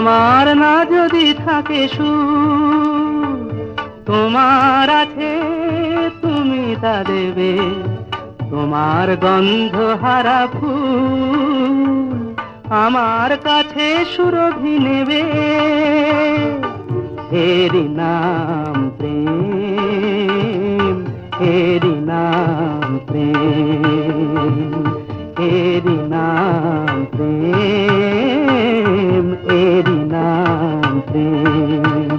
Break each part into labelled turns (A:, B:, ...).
A: আমার না যদি থাকে সুর, তোমার আছে তুমি তা দেবে, তোমার গন্ধ হারা ফুল আমার কাছে সুরভি নেবে। এরই নাম প্রেম, এরই নাম প্রেম, এরই নাম প্রেম, এরই নাম প্রেম।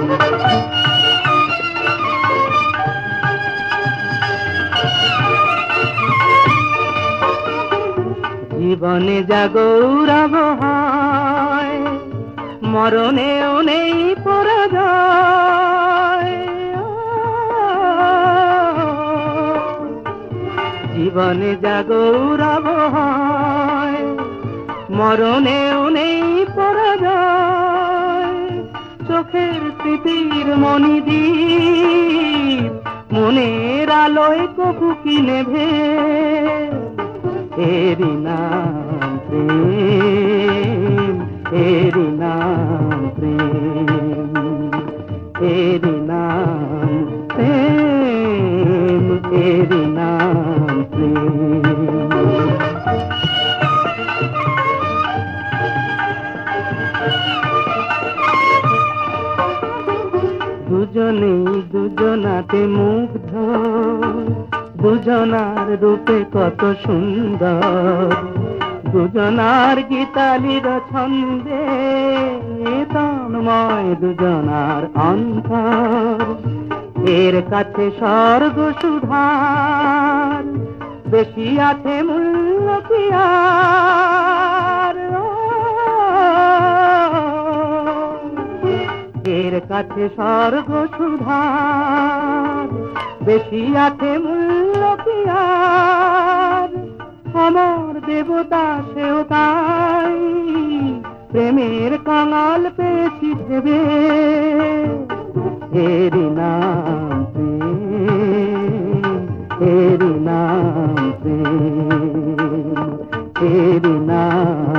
A: জীবনে যা গৌরব হয়, মরণেও নেই পরাজয়। জীবনে যা গৌরব হয়, মরণেও নেই পরাজয়। চোখের স্মৃতির মণিদ্বীপ মনের আলোয় কবু কি নেভে। এরই নাম প্রেম, এরই নাম প্রেম, এরই নাম প্রেম, এরই নাম প্রেম। দুজনেই দুজনাতে মুগ্ধ, দুজনার রূপে কত সুন্দর, দুজনার গীতালির ছন্দে তন্ময় দুজনার অন্তর। এর কাছে স্বর্গ সুধার বেশি আছে মূল্য কি আর। এর কাছে স্বর্গ সুধার বেশি আছে মূল্য কি আর। অমর দেবতা সেও তাই প্রেমের কাঙাল পেয়েছি ভেবে। এরই নাম প্রেম, এরই নাম প্রেম, এরই নাম